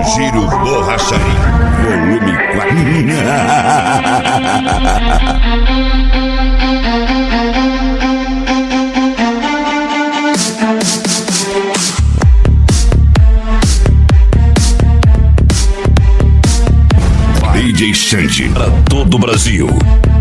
Giro Borracharia, volume 4. DJ Xande para todo o Brasil.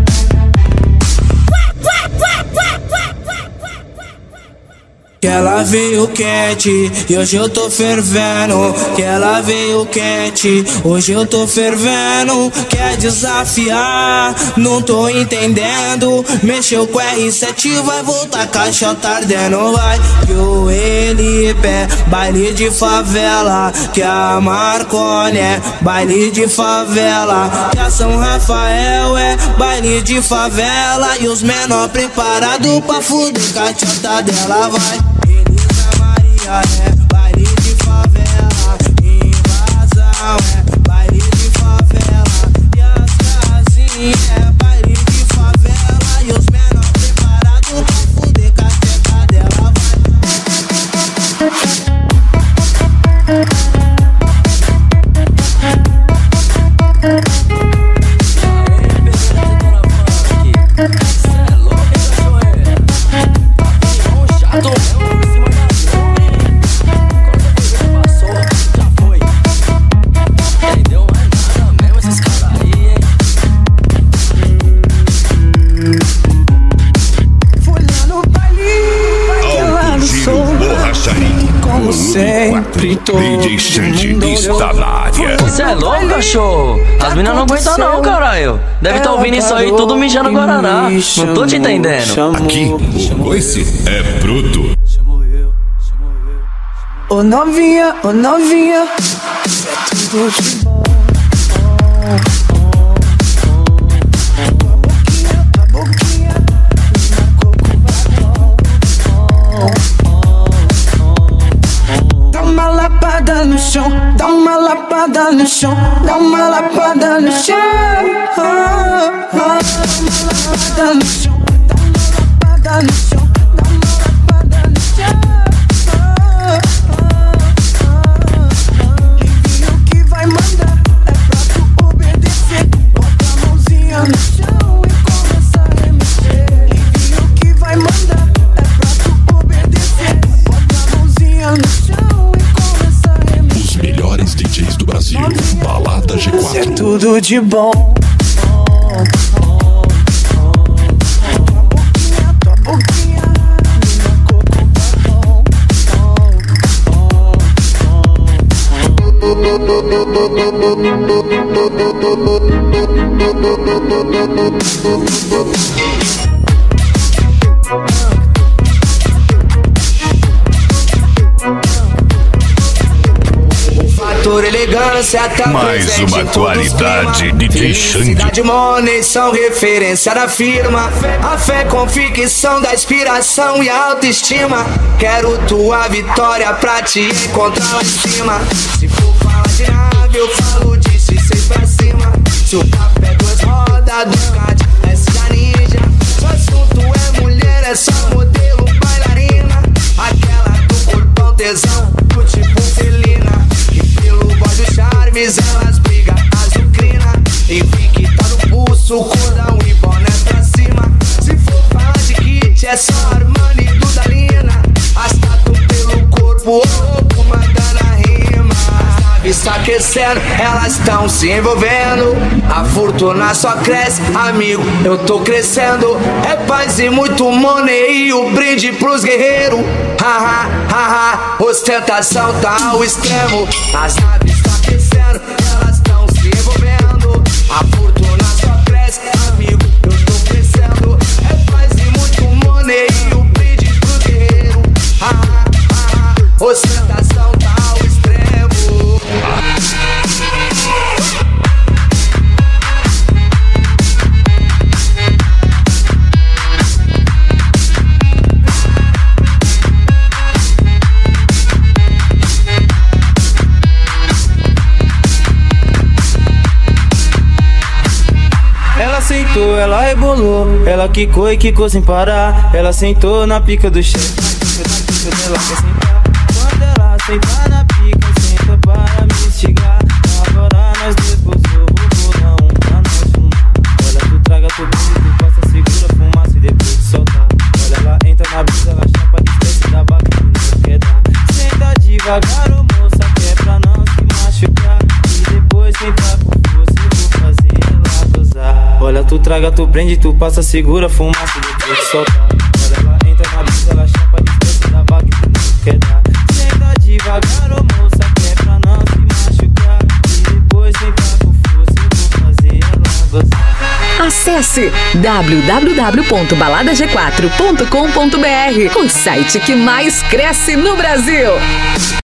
Que ela veio quente e hoje eu tô fervendo. Que ela veio quente, hoje eu tô fervendo. Quer desafiar, não tô entendendo. Mexeu com R7, vai voltar caixa ardendo. Vai que o Elipe, baile de favela. Que a Marconi é baile de favela. Que a São Rafael é baile de favela. E os menor preparados pra fuder caixa dela. Vai é baile de favela, invasão é baile de favela, e as casinhas é baile de favela, e os menor preparados pra fuder caceta dela. DJ Xande está na área. Você é louco, cachorro? As minas não aguentam não, caralho. Deve estar ouvindo isso aí tudo mijando Guaraná. Não tô te entendendo. Aqui, o coice é bruto. Ô novinha, é tudo de bom. Tua boquinha, na coco dá uma lapada no chão, dá uma lapada no chão, dá uma lapada no chão. Dá uma lapada no chão, dá uma lapada no chão, dá uma lapada no chão. Livinho que vai mandar, é pra tu obedecer. Bota a mãozinha no chão e começa a remexer. Livinho que vai mandar, é pra tu obedecer. Bota a mãozinha no chão e começa a remexer. Os melhores DJs do Brasil, Balada G4. É tudo de bom. Tua boquinha, na coco batom. Fator elegância, tá mais uma qualidade de DJ Xande. Cidade Money são referência da firma. A fé, convicção da inspiração e a autoestima. Quero tua vitória pra te encontrar lá em cima. Se for falar de nave, eu falo de C6 pra cima. Se o papo é duas rodas, Ducati, S da Ninja. Se o assunto é mulher, é só modelo, bailarina. Aquela do corpão tesão, do tipo felina. E pelo boy do Charmes, elas brigam azucrina. Enfim, que tá no pulso, cordão e boné pra cima. Se for falar de kit, é só Armani e Dudalina. As tatu pelo corpo, mandando a rima. As naves tá aquecendo, elas tão se envolvendo. A fortuna só cresce, amigo, eu tô crescendo. É paz e muito money e o brinde pros guerreiros. Haha, haha, ostentação tá ao extremo. As naves tá aquecendo, elas tão se envolvendo. A fortuna só cresce, amigo, eu tô crescendo. É paz e muito money e o brinde pros guerreiros. Haha, haha, ostentação tá ao extremo. Ela sentou, ela rebolou, ela quicou e quicou sem parar. Ela sentou na pica do chefe, na pica dela quer sentar. Quando ela sentar na pica, senta para me instigar. tu traga, tu prende, tu passa, segura, fumaça, depois solta. Quando ela entra na brisa, ela chapa de distância da vaga e tu não quer dar. Senta devagar, ô moça, que é pra não se machucar. E depois sentar com força, eu vou fazer ela gozar. Acesse www.baladag4.com.br, o site que mais cresce no Brasil.